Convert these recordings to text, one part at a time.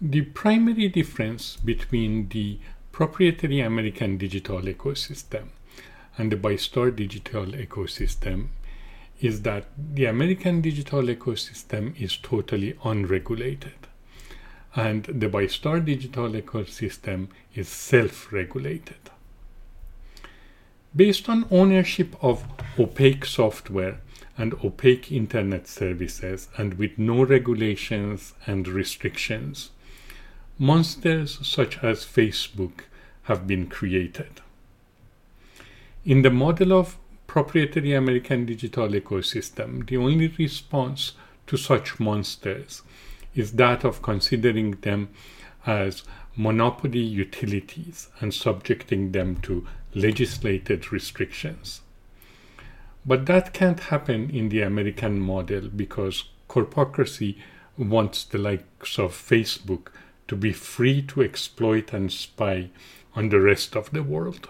The primary difference between the proprietary American digital ecosystem and the BuyStar digital ecosystem is that the American digital ecosystem is totally unregulated, and the BuyStar digital ecosystem is self-regulated. Based on ownership of opaque software and opaque internet services, and with no regulations and restrictions, monsters such as Facebook have been created. In the model of proprietary American digital ecosystem, the only response to such monsters is that of considering them as monopoly utilities and subjecting them to legislated restrictions. But that can't happen in the American model because corpocracy wants the likes of Facebook to be free to exploit and spy on the rest of the world.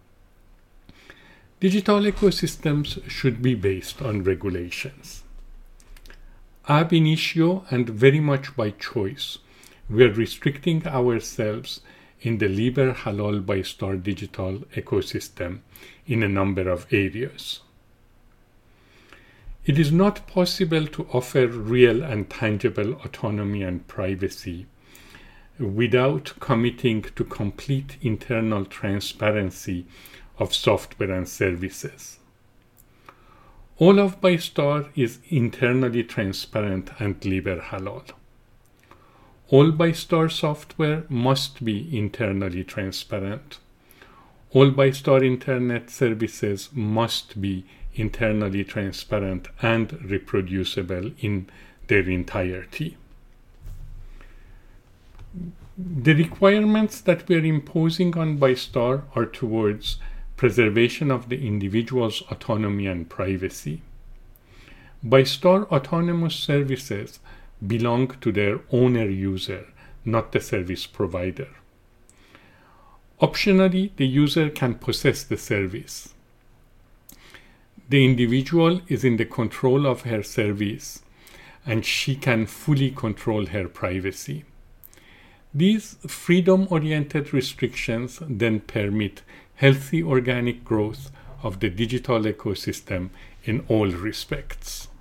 Digital ecosystems should be based on regulations. Ab initio and very much by choice, we are restricting ourselves in the Liber Halal BuyStar digital ecosystem in a number of areas. It is not possible to offer real and tangible autonomy and privacy without committing to complete internal transparency of software and services. All of BuyStar is internally transparent and Liber Halal. All BuyStar software must be internally transparent. All BuyStar internet services must be internally transparent and reproducible in their entirety. The requirements that we are imposing on BuyStar are towards preservation of the individual's autonomy and privacy. BuyStar autonomous services belong to their owner user, not the service provider. Optionally, the user can possess the service. The individual is in the control of her service, and she can fully control her privacy. These freedom-oriented restrictions then permit healthy organic growth of the digital ecosystem in all respects.